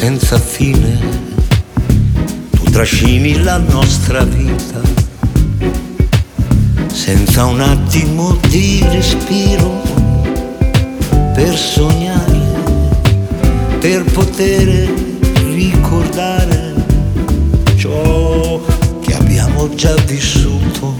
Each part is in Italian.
senza fine, tu trascini la nostra vita senza un attimo di respiro, per sognare, per poter ricordare ciò che abbiamo già vissuto.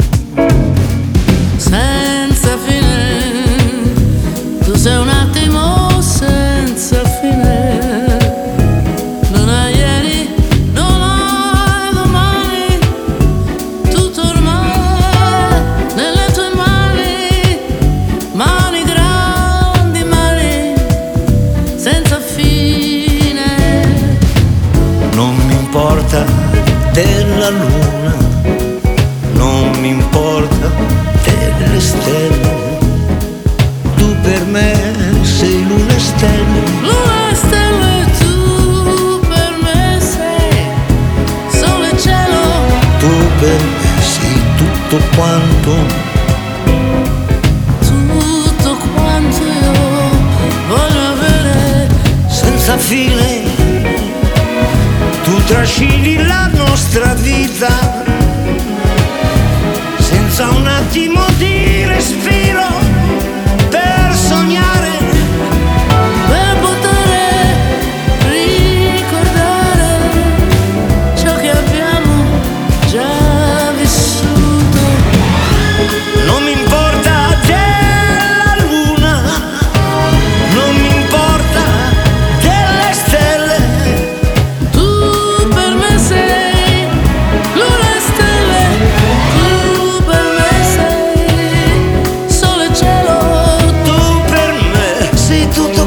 Senza fine, tu sei un attimo senza fine. Non hai ieri, non hai domani, tutto ormai nelle tue mani, mani grandi, mani senza fine. Non mi importa della luna, non mi importa delle stelle, tu per me sei luna e stelle. Luna e stelle, tu per me sei sole e cielo. Tu per me sei tutto quanto, Tutto quanto io voglio avere. senza fine. Tu trascini la nostra vita senza un attimo di respiro, per sognare, Per poter ricordare ciò che abbiamo già vissuto. non mi importa della luna, non mi importa delle stelle, Tu per me sei luna e stelle, tu per me sei sole e cielo. tu per me sei tutto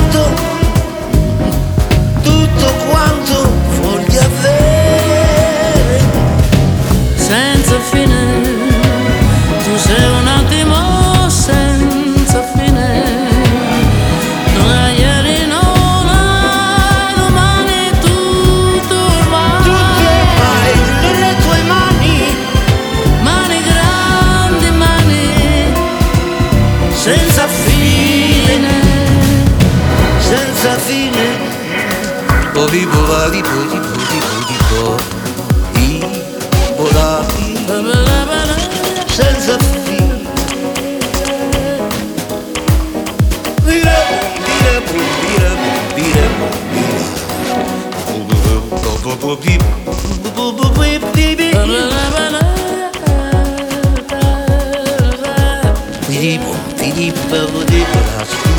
quanto voglio avere. Senza fine, tu sei un attimo senza fine. Non hai ieri, non hai domani, tutto ormai. Tutto ormai nelle tue mani, Mani grandi, mani senza fine, senza fine. Bodi boladi, bodi bodi bodi bo, i boladi, senza fine. Bira bira bira bira bira bira.